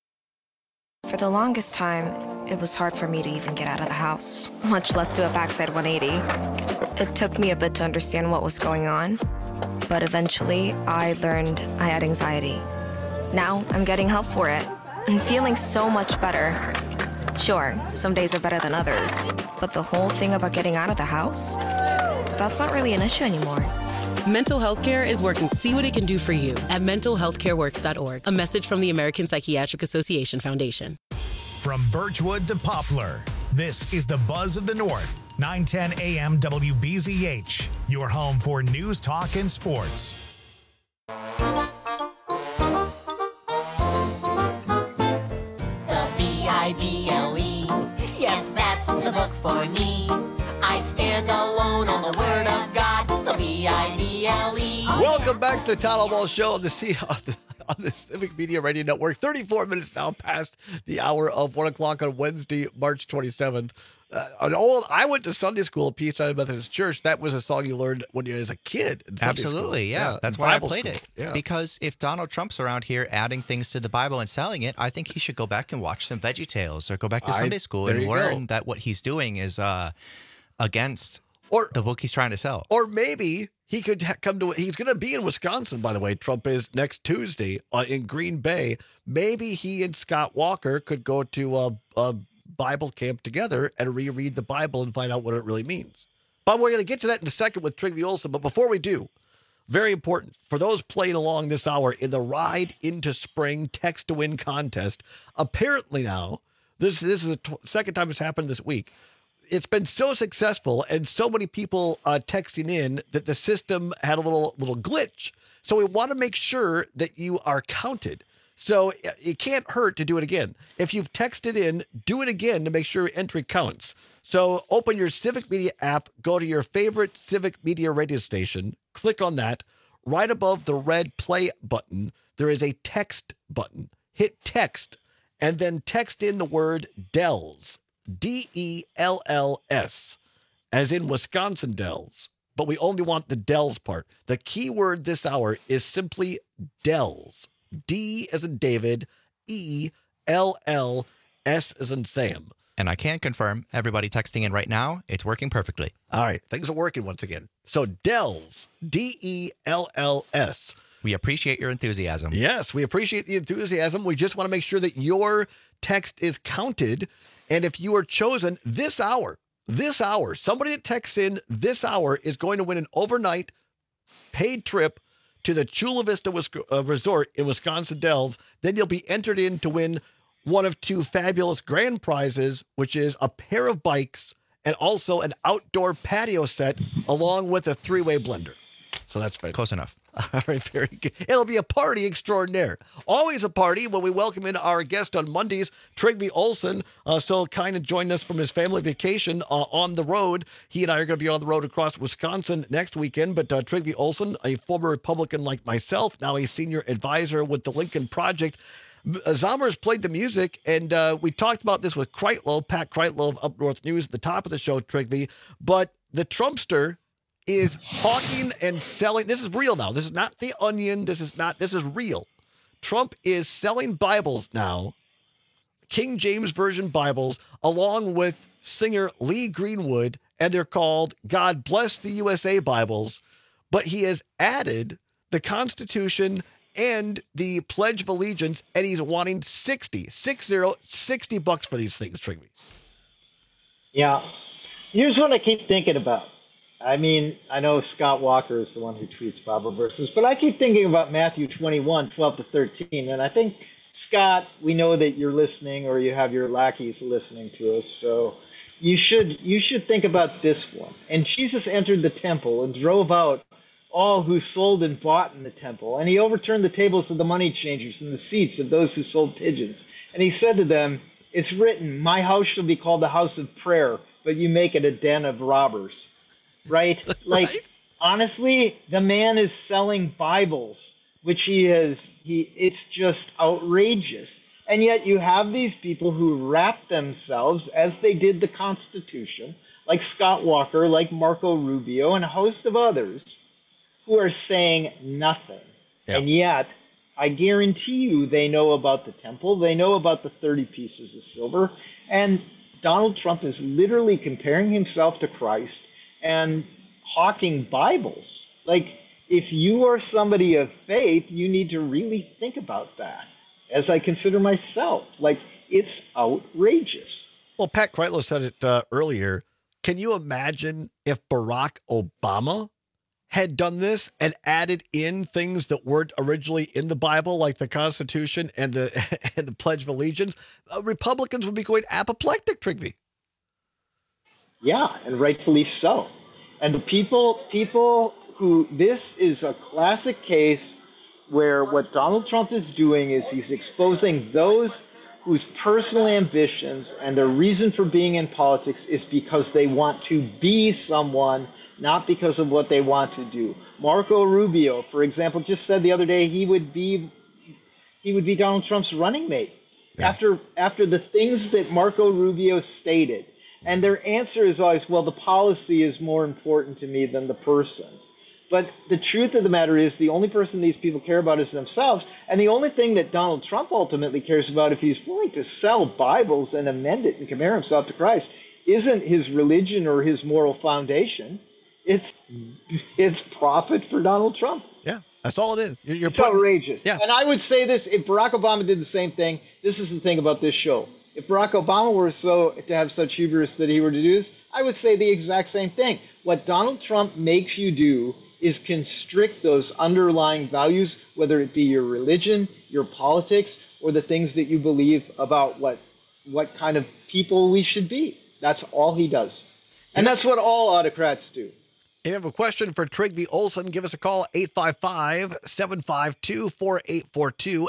For the longest time, it was hard for me to even get out of the house, much less do a backside 180. It took me a bit to understand what was going on, but eventually I learned I had anxiety. Now I'm getting help for it and feeling so much better. Sure, some days are better than others, but the whole thing about getting out of the house, that's not really an issue anymore. Mental health care is working to see what it can do for you at mentalhealthcareworks.org. A message from the American Psychiatric Association Foundation. From Birchwood to Poplar, this is the Buzz of the North, 910 AM WBZH, your home for news, talk, and sports. for me. I stand alone on the Word of God, the Bible. Welcome back to the Todd Albaugh Show on the Civic Media Radio Network. 34 minutes now past the hour of 1 o'clock on Wednesday, March 27th. I went to Sunday school at Peace United Methodist Church. That was a song you learned when you were as a kid. In Sunday Absolutely, school. yeah. That's why I played school. it. Yeah. Because if Donald Trump's around here adding things to the Bible and selling it, I think he should go back and watch some VeggieTales or go back to Sunday school and learn that what he's doing is against the book he's trying to sell. Or maybe he could come to. He's going to be in Wisconsin, by the way. Trump is next Tuesday in Green Bay. Maybe he and Scott Walker could go to a Bible camp together and reread the Bible and find out what it really means. But we're going to get to that in a second with Trygve Olsen. But before we do, very important, for those playing along this hour in the Ride into Spring Text to Win contest, apparently now, this is the second time it's happened this week. It's been so successful and so many people texting in that the system had a little glitch. So we want to make sure that you are counted. So it can't hurt to do it again. If you've texted in, do it again to make sure your entry counts. So open your Civic Media app, go to your favorite Civic Media radio station, click on that. Right above the red play button, there is a text button. Hit text and then text in the word Dells, DELLS, as in Wisconsin Dells. But we only want the Dells part. The key word this hour is simply Dells. D as in David, ELL, S as in Sam. And I can confirm, everybody texting in right now, it's working perfectly. All right, things are working once again. So Dells, DELLS. We appreciate your enthusiasm. Yes, we appreciate the enthusiasm. We just want to make sure that your text is counted. And if you are chosen this hour, somebody that texts in this hour is going to win an overnight paid trip to the Chula Vista Resort in Wisconsin Dells. Then you'll be entered in to win one of two fabulous grand prizes, which is a pair of bikes and also an outdoor patio set along with a 3-way blender. So that's fine. Close enough. All right, very good. It'll be a party extraordinaire. Always a party when we welcome in our guest on Mondays, Trygve Olsen. So kind of joined us from his family vacation on the road. He and I are going to be on the road across Wisconsin next weekend. But Trygve Olsen, a former Republican like myself, now a senior advisor with the Lincoln Project. Zomer's played the music, and we talked about this with Kreitlow, Pat Kreitlow of Up North News at the top of the show, Trygve. But the Trumpster is hawking and selling. This is real now. This is not The Onion. This is real. Trump is selling Bibles now, King James Version Bibles, along with singer Lee Greenwood, and they're called God Bless the USA Bibles. But he has added the Constitution and the Pledge of Allegiance, and he's wanting $60 for these things, Trygve. Yeah. Here's what I keep thinking about. I mean, I know Scott Walker is the one who tweets Bible verses, but I keep thinking about Matthew 21, 12 to 13. And I think, Scott, we know that you're listening, or you have your lackeys listening to us. So you should think about this one. And Jesus entered the temple and drove out all who sold and bought in the temple. And he overturned the tables of the money changers and the seats of those who sold pigeons. And he said to them, "It's written, my house shall be called the house of prayer, but you make it a den of robbers." Right? Like, honestly, the man is selling Bibles, which it's just outrageous. And yet you have these people who wrap themselves, as they did the Constitution, like Scott Walker, like Marco Rubio, and a host of others, who are saying nothing. Yep. And yet, I guarantee you they know about the temple, they know about the 30 pieces of silver, and Donald Trump is literally comparing himself to Christ and hawking Bibles. Like, if you are somebody of faith, you need to really think about that, as I consider myself. Like, it's outrageous. Well, Pat Kreitlow said it earlier. Can you imagine if Barack Obama had done this and added in things that weren't originally in the Bible, like the Constitution and the Pledge of Allegiance? Republicans would be going apoplectic, Trygve. Yeah, and rightfully so. And the people who, this is a classic case where what Donald Trump is doing is he's exposing those whose personal ambitions and their reason for being in politics is because they want to be someone, not because of what they want to do. Marco Rubio, for example, just said the other day he would be Donald Trump's running mate. Yeah. After the things that Marco Rubio stated. And their answer is always, well, the policy is more important to me than the person. But the truth of the matter is the only person these people care about is themselves. And the only thing that Donald Trump ultimately cares about, if he's willing to sell Bibles and amend it and compare himself to Christ, isn't his religion or his moral foundation. It's profit for Donald Trump. Yeah, that's all it is. It's outrageous. Yeah. And I would say this, if Barack Obama did the same thing, this is the thing about this show. If Barack Obama were to have such hubris that he were to do this, I would say the exact same thing. What Donald Trump makes you do is constrict those underlying values, whether it be your religion, your politics, or the things that you believe about what kind of people we should be. That's all he does. And that's what all autocrats do. If you have a question for Trygve Olsen, give us a call, 855-752-4842,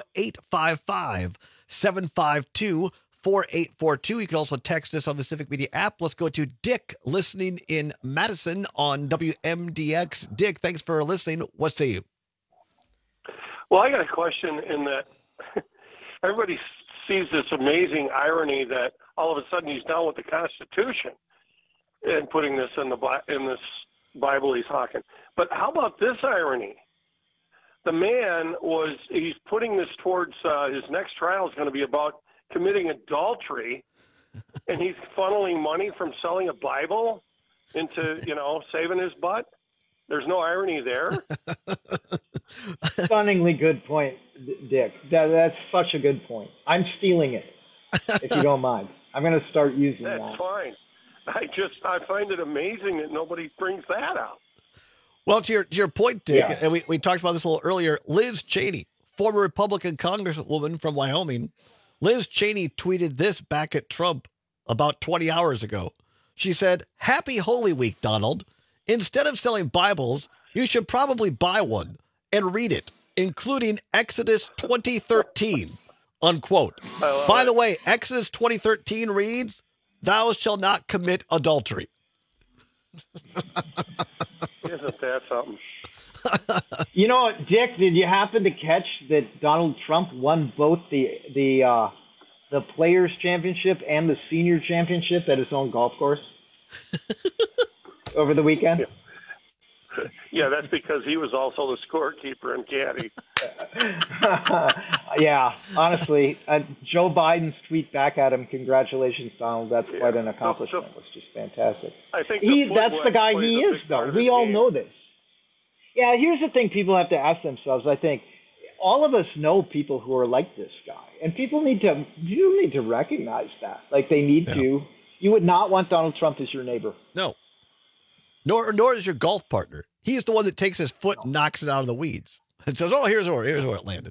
855-752-4842. You can also text us on the Civic Media app. Let's go to Dick, listening in Madison on WMDX. Dick, thanks for listening. What say you? Well, I got a question in that everybody sees this amazing irony that all of a sudden he's down with the Constitution and putting this in this Bible he's talking. But how about this irony? The man he's putting this towards his next trial is going to be about committing adultery, and he's funneling money from selling a Bible into, saving his butt. There's no irony there. Stunningly good point, Dick. That's such a good point. I'm stealing it, if you don't mind. I'm going to start using that. That's fine. I find it amazing that nobody brings that up. Well, to your point, Dick, and we talked about this a little earlier, Liz Cheney, former Republican congresswoman from Wyoming, Liz Cheney tweeted this back at Trump about 20 hours ago. She said, "Happy Holy Week, Donald. Instead of selling Bibles, you should probably buy one and read it, including Exodus 20:13, unquote. By the way, Exodus 20:13 reads, 'Thou shalt not commit adultery.'" Isn't that something? Dick, did you happen to catch that Donald Trump won both the Players' Championship and the Senior Championship at his own golf course over the weekend? Yeah, that's because he was also the scorekeeper and caddy. Yeah, honestly, Joe Biden's tweet back at him, "Congratulations, Donald. That's quite an accomplishment." It was just fantastic. I think that's the guy he is, though. We all know this. Yeah, here's the thing people have to ask themselves. I think all of us know people who are like this guy, and people need to recognize that. Like, they need to. You would not want Donald Trump as your neighbor. No. Nor is your golf partner. He's the one that takes his foot and knocks it out of the weeds and says, "Oh, here's where it landed."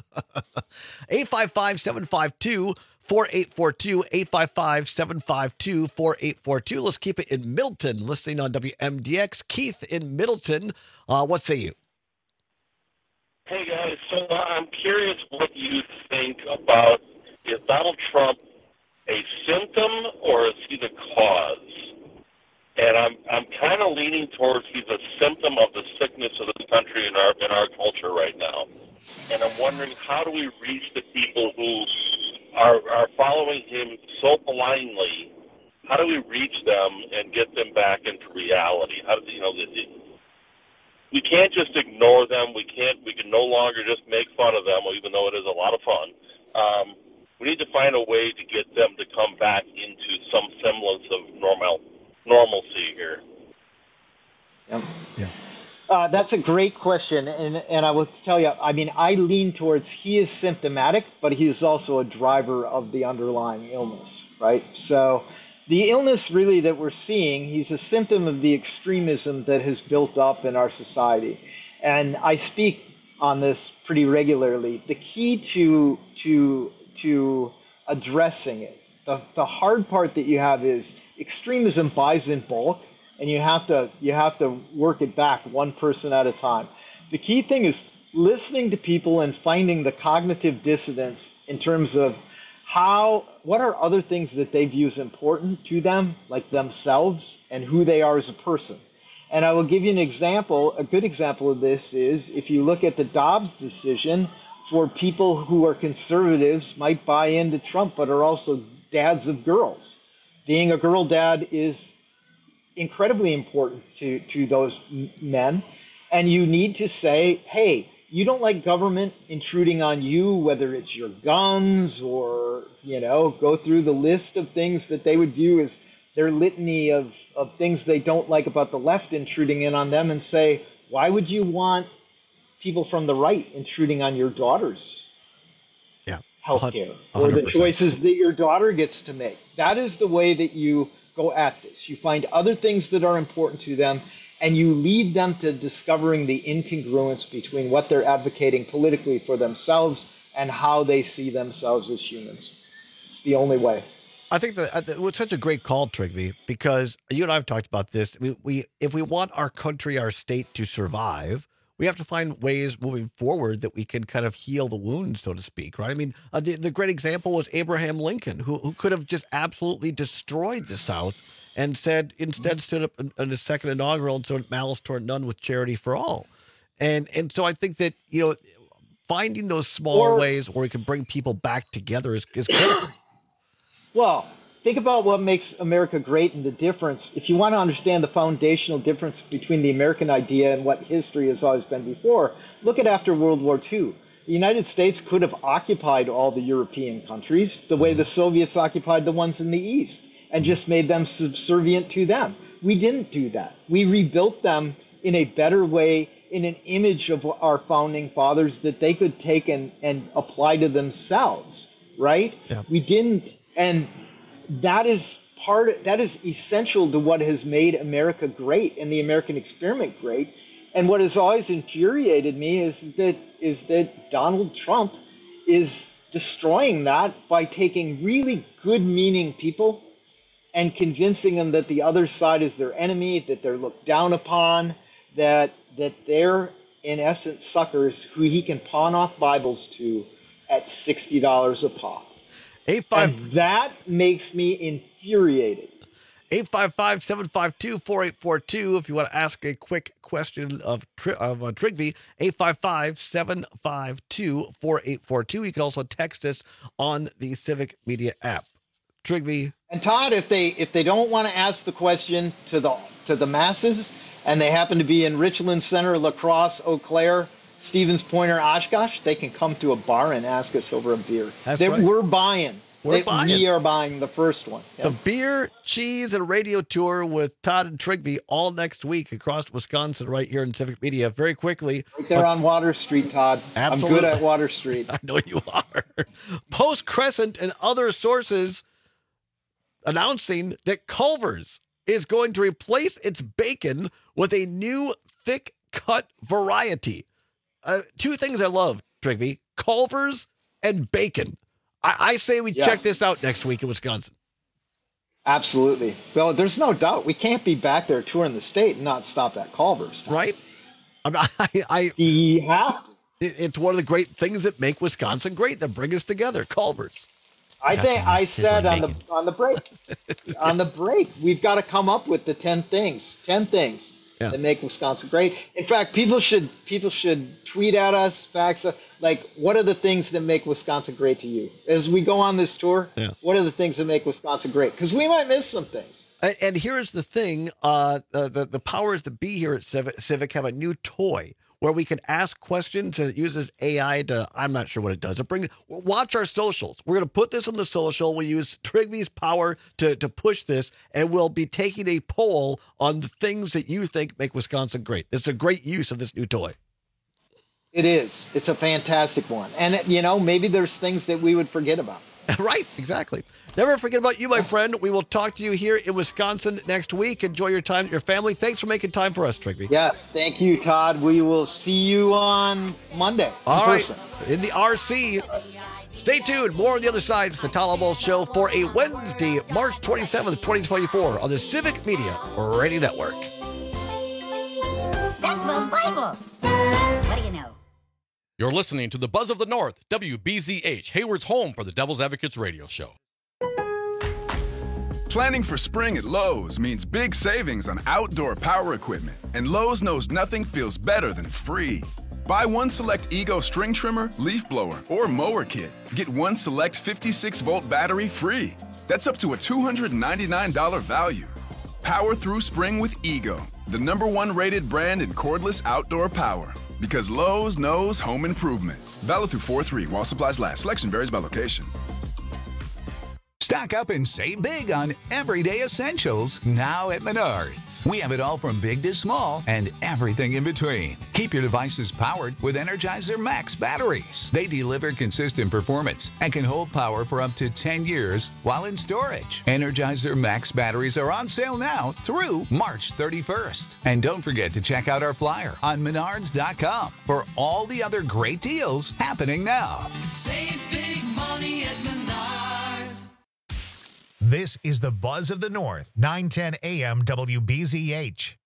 855-752-4842, 855-752-4842. Let's keep it in Middleton, listening on WMDX. Keith in Middleton, what say you? Hey, guys. So I'm curious what you think about, is Donald Trump a symptom or is he the cause? And I'm kind of leaning towards he's a symptom of the sickness of this country in our culture right now. And I'm wondering, how do we reach the people who are following him so blindly? How do we reach them and get them back into reality? We can't just ignore them. We can no longer just make fun of them, even though it is a lot of fun. We need to find a way to get them to come back into some semblance of normalcy here. Yeah. That's a great question, and I will tell you, I lean towards he is symptomatic, but he is also a driver of the underlying illness, right? So the illness really that we're seeing, he's a symptom of the extremism that has built up in our society. And I speak on this pretty regularly. The key to addressing it, the hard part that you have is extremism buys in bulk, and you have to work it back one person at a time. The key thing is listening to people and finding the cognitive dissonance in terms of what are other things that they view as important to them, like themselves and who they are as a person. And I will give you an example. A good example of this is if you look at the Dobbs decision, for people who are conservatives might buy into Trump, but are also dads of girls. Being a girl dad is incredibly important to those men. And you need to say, hey, you don't like government intruding on you, whether it's your guns or, go through the list of things that they would view as their litany of things they don't like about the left intruding in on them, and say, why would you want people from the right intruding on your daughter's health care or the choices that your daughter gets to make? That is the way that you go at this. You find other things that are important to them, and you lead them to discovering the incongruence between what they're advocating politically for themselves and how they see themselves as humans. It's the only way. I think that it was such a great call, Trygve, because you and I have talked about this. If we want our country, our state to survive, we have to find ways moving forward that we can kind of heal the wounds, so to speak, right? I mean, the great example was Abraham Lincoln, who could have just absolutely destroyed the South and instead stood up in the second inaugural and said, malice toward none with charity for all. And so I think that, finding those small ways where we can bring people back together is critical. Well, think about what makes America great and the difference. If you want to understand the foundational difference between the American idea and what history has always been before, look at after World War II. The United States could have occupied all the European countries the way the Soviets occupied the ones in the East and just made them subservient to them. We didn't do that. We rebuilt them in a better way, in an image of our founding fathers that they could take and apply to themselves, right? Yeah. We didn't. And that is essential to what has made America great and the American experiment great. And what has always infuriated me is that Donald Trump is destroying that by taking really good-meaning people and convincing them that the other side is their enemy, that they're looked down upon, that they're, in essence, suckers who he can pawn off Bibles to at $60 a pop. And that makes me infuriated. 855-752-4842 if you want to ask a quick question of Trygve. 855-752-4842. You can also text us on the Civic Media app. Trygve. And Todd, if they don't want to ask the question to the masses, and they happen to be in Richland Center, La Crosse, Eau Claire, Stevens Point, or Oshkosh, they can come to a bar and ask us over a beer. That's right. We're buying. We are buying the first one. Yeah. The beer, cheese, and radio tour with Todd and Trygve all next week across Wisconsin right here in Civic Media. Very quickly. Right there on Water Street, Todd. Absolutely. I'm good at Water Street. I know you are. Post Crescent and other sources announcing that Culver's is going to replace its bacon with a new thick cut variety. Two things I love, Trygve: Culver's and bacon. I say we check this out next week in Wisconsin. Absolutely. Well, there's no doubt. We can't be back there touring the state and not stop at Culver's. Right? We have to. It's one of the great things that make Wisconsin great, that bring us together, Culver's. I think I said on the break, we've got to come up with the 10 things that make Wisconsin great. In fact, people should tweet at us, fax us, like, what are the things that make Wisconsin great to you? As we go on this tour, what are the things that make Wisconsin great? Because we might miss some things. And here's the thing, the powers that be here at Civic have a new toy where we can ask questions, and it uses AI to, I'm not sure what it does. Watch our socials. We're going to put this on the social. We'll use Trygve's power to push this, and we'll be taking a poll on the things that you think make Wisconsin great. It's a great use of this new toy. It is. It's a fantastic one. And, maybe there's things that we would forget about. Right, exactly. Never forget about you, my friend. We will talk to you here in Wisconsin next week. Enjoy your time with your family. Thanks for making time for us, Trygve. Yeah, thank you, Todd. We will see you on Monday. All right, in the RC. Stay tuned. More on the other side. It's the Tyler Bowles Show for a Wednesday, March 27th, 2024 on the Civic Media Radio Network. That's Will's Bible. You're listening to the Buzz of the North, WBZH, Hayward's home for the Devil's Advocates radio show. Planning for spring at Lowe's means big savings on outdoor power equipment, and Lowe's knows nothing feels better than free. Buy one select Ego string trimmer, leaf blower, or mower kit. Get one select 56-volt battery free. That's up to a $299 value. Power through spring with Ego, the #1 rated brand in cordless outdoor power. Because Lowe's knows home improvement. Valid through 4/3 while supplies last. Selection varies by location. Stock up and save big on everyday essentials now at Menards. We have it all from big to small and everything in between. Keep your devices powered with Energizer Max batteries. They deliver consistent performance and can hold power for up to 10 years while in storage. Energizer Max batteries are on sale now through March 31st. And don't forget to check out our flyer on Menards.com for all the other great deals happening now. Save big money at Menards. This is the Buzz of the North, 910 AM WBZH.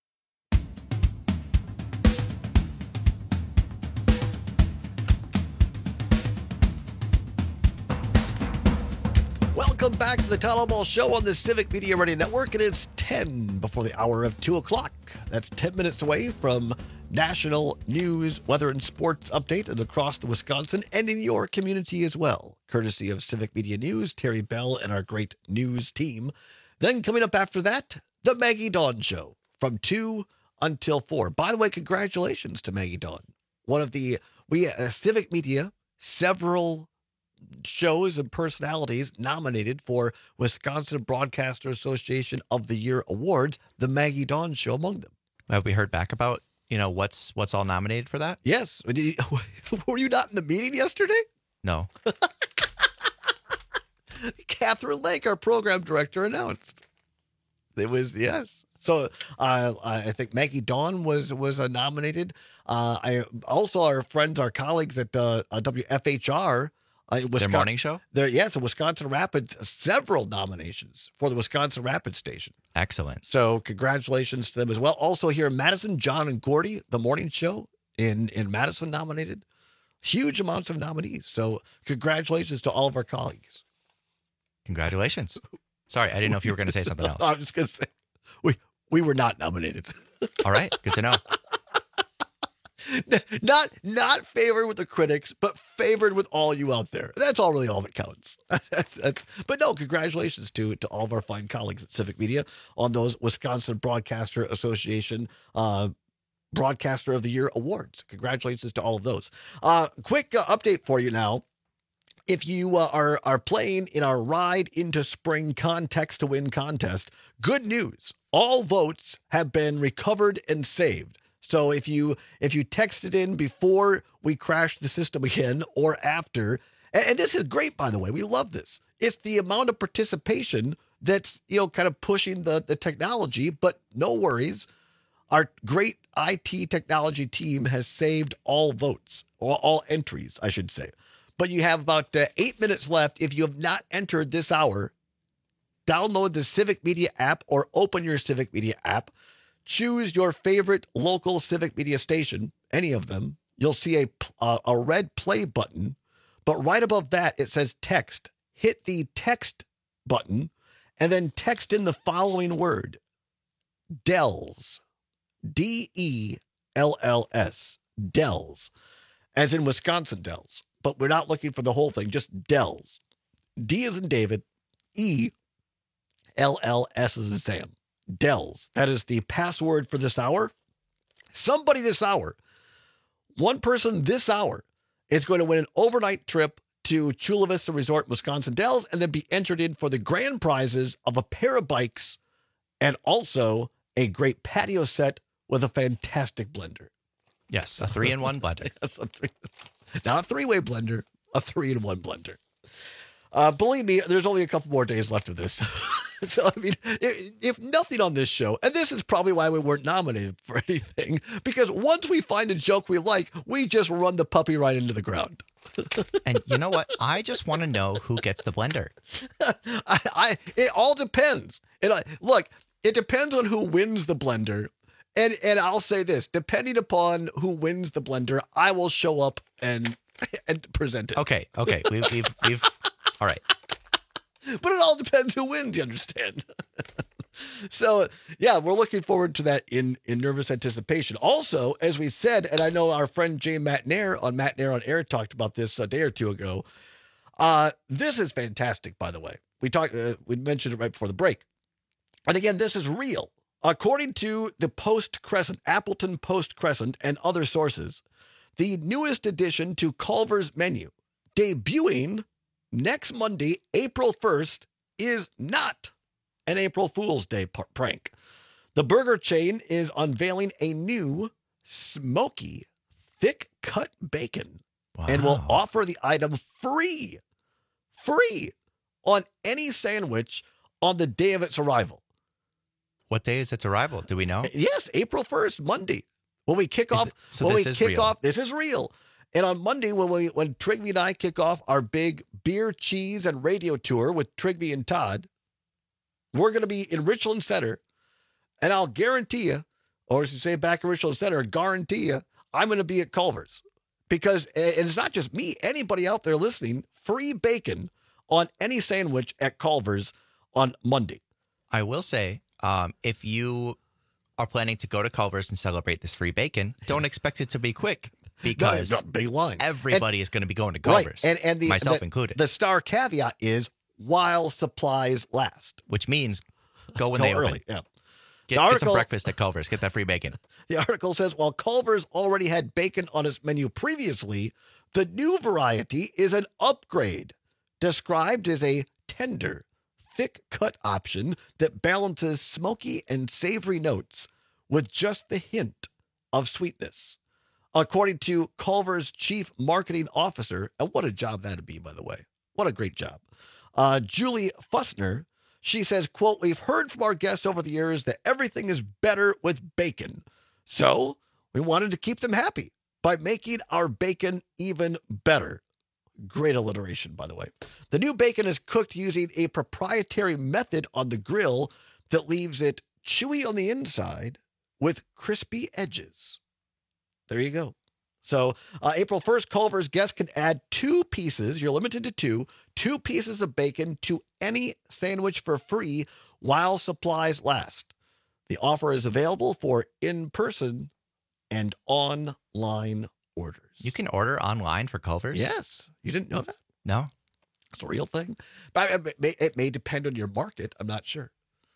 Welcome back to the Town Hall Ball Show on the Civic Media Radio Network. It is 10 before the hour of 2 o'clock. That's 10 minutes away from national news, weather, and sports update and across the Wisconsin and in your community as well. Courtesy of Civic Media News, Terry Bell and our great news team. Then coming up after that, the Maggie Dawn Show from 2 until 4. By the way, congratulations to Maggie Dawn. One of the, Civic Media, several shows and personalities nominated for Wisconsin Broadcaster Association of the Year Awards, the Maggie Dawn Show among them. Have we heard back about, what's all nominated for that? Yes. Were you not in the meeting yesterday? No. Catherine Lake, our program director, announced. It was, yes. So I think Maggie Dawn was nominated. I also, our friends, our colleagues at WFHR, their morning show? Yes, in Wisconsin Rapids, several nominations for the Wisconsin Rapids station. Excellent. So congratulations to them as well. Also here in Madison, John and Gordy, the morning show in Madison nominated. Huge amounts of nominees. So congratulations to all of our colleagues. Congratulations. Sorry, I didn't know if you were going to say something else. I was just going to say, we were not nominated. All right, good to know. Not favored with the critics, but favored with all you out there. That's all that counts. But no, congratulations to all of our fine colleagues at Civic Media on those Wisconsin Broadcaster Association Broadcaster of the Year awards. Congratulations to all of those. Quick update for you now. If you are playing in our Ride into Spring Context to Win contest, good news. All votes have been recovered and saved. So if you texted in before we crashed the system again or after, and this is great, by the way, we love this. It's the amount of participation that's, kind of pushing the technology, but no worries. Our great IT technology team has saved all votes, or all entries, I should say. But you have about 8 minutes left. If you have not entered this hour, download the Civic Media app or open your Civic Media app. Choose your favorite local Civic Media station, any of them. You'll see a red play button, but right above that, it says text. Hit the text button and then text in the following word, Dells, Dells, Dells, as in Wisconsin Dells. But we're not looking for the whole thing, just Dells. D as in David, E, LLS as in Sam. Dells. That is the password for this hour. Somebody this hour, one person this hour, is going to win an overnight trip to Chula Vista Resort, Wisconsin Dells, and then be entered in for the grand prizes of a pair of bikes and also a great patio set with a fantastic blender. Yes, a 3-in-1 blender. Yes, not a 3-way blender, a 3-in-1 blender. Believe me, there's only a couple more days left of this. So, I mean, if nothing on this show, and this is probably why we weren't nominated for anything, because once we find a joke we like, we just run the puppy right into the ground. And you know what? I just want to know who gets the blender. It all depends. Look, it depends on who wins the blender. And I'll say this, depending upon who wins the blender, I will show up and present it. Okay. We've all right. But it all depends who wins, you understand? So, yeah, we're looking forward to that in nervous anticipation. Also, as we said, and I know our friend Jay Matnair on Air talked about this a day or two ago. This is fantastic, by the way. We mentioned it right before the break. And again, this is real. According to the Post-Crescent, Appleton Post-Crescent, and other sources, the newest addition to Culver's menu, debuting next Monday, April 1st, is not an April Fool's Day prank. The burger chain is unveiling a new smoky, thick-cut bacon and will offer the item free on any sandwich on the day of its arrival. What day is its arrival? Do we know? Yes, April 1st, Monday. When we kick off, this is real. And on Monday, when Trigby and I kick off our big beer, cheese, and radio tour with Trigby and Todd, we're going to be in Richland Center, and I'll guarantee you, or as you say back in Richland Center, guarantee you, I'm going to be at Culver's. Because it's not just me, anybody out there listening, free bacon on any sandwich at Culver's on Monday. I will say, if you are planning to go to Culver's and celebrate this free bacon, don't expect it to be quick. Because big line. Everybody is going to be going to Culver's, right. and myself included. The star caveat is while supplies last. Which means go when they early. Open. Yeah. Get some breakfast at Culver's. Get that free bacon. The article says, while Culver's already had bacon on its menu previously, the new variety is an upgrade, described as a tender, thick-cut option that balances smoky and savory notes with just the hint of sweetness. According to Culver's chief marketing officer, and what a job that'd be, by the way. What a great job. Julie Fussner, she says, quote, "We've heard from our guests over the years that everything is better with bacon. So we wanted to keep them happy by making our bacon even better." Great alliteration, by the way. The new bacon is cooked using a proprietary method on the grill that leaves it chewy on the inside with crispy edges. There you go. So April 1st, Culver's guests can add 2 pieces. You're limited to 2 pieces of bacon to any sandwich for free while supplies last. The offer is available for in-person and online orders. You can order online for Culver's? Yes. You didn't know that? No. It's a real thing. But it may depend on your market. I'm not sure.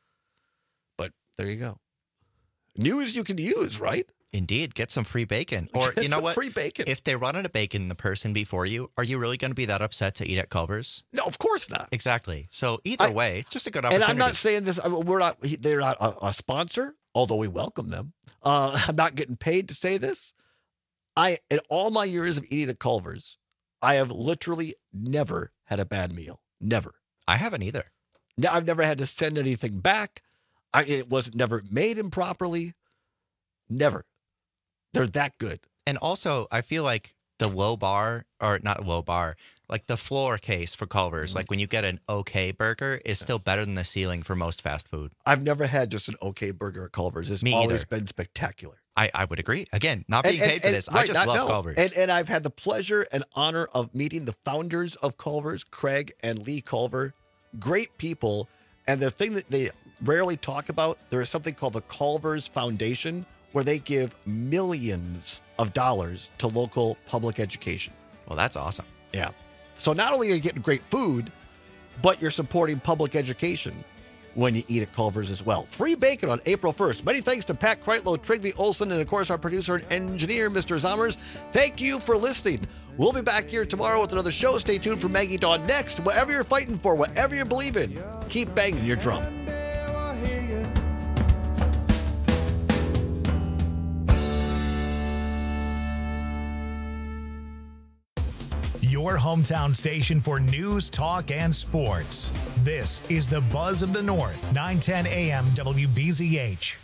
But there you go. News you can use, right? Indeed. Get some free bacon. Or you know what? Free bacon. If they run out of bacon, the person before you, are you really going to be that upset to eat at Culver's? No, of course not. Exactly. So either way, it's just a good opportunity. And I'm not saying this. They're not a sponsor, although we welcome them. I'm not getting paid to say this. In all my years of eating at Culver's, I have literally never had a bad meal. Never. I haven't either. I've never had to send anything back. It was never made improperly. Never. They're that good. And also, I feel like the low bar, or not low bar, like the floor case for Culver's, like when you get an okay burger, is still better than the ceiling for most fast food. I've never had just an okay burger at Culver's. It's always been spectacular. I would agree. Again, not being paid for this. I just love Culver's. And I've had the pleasure and honor of meeting the founders of Culver's, Craig and Lee Culver. Great people. And the thing that they rarely talk about, there is something called the Culver's Foundation, where they give millions of dollars to local public education. Well, that's awesome. Yeah. So not only are you getting great food, but you're supporting public education when you eat at Culver's as well. Free bacon on April 1st. Many thanks to Pat Kreitlow, Trigby Olson, and of course our producer and engineer, Mr. Zommers. Thank you for listening. We'll be back here tomorrow with another show. Stay tuned for Maggie Dawn next. Whatever you're fighting for, whatever you believe in, keep banging your drum. Your hometown station for news, talk, and sports. This is the Buzz of the North, 910 AM WBZH.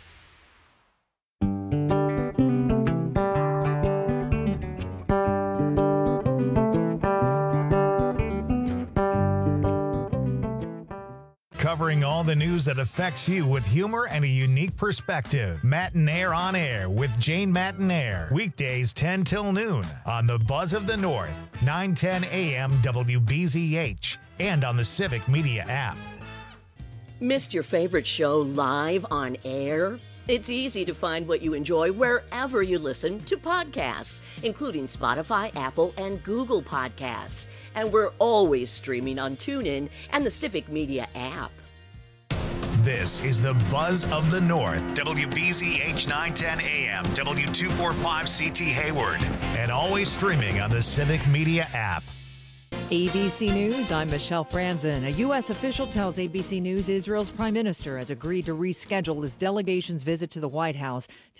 covering all the news that affects you with humor and a unique perspective. Matinaire on Air with Jane Matinaire. Weekdays 10 till noon on the Buzz of the North, 9:10 a.m. WBZH, and on the Civic Media app. Missed your favorite show live on air? It's easy to find what you enjoy wherever you listen to podcasts, including Spotify, Apple, and Google Podcasts. And we're always streaming on TuneIn and the Civic Media app. This is the Buzz of the North, WBZH 910 AM, W245CT Hayward, and always streaming on the Civic Media app. ABC News, I'm Michelle Franzen. A U.S. official tells ABC News Israel's prime minister has agreed to reschedule his delegation's visit to the White House to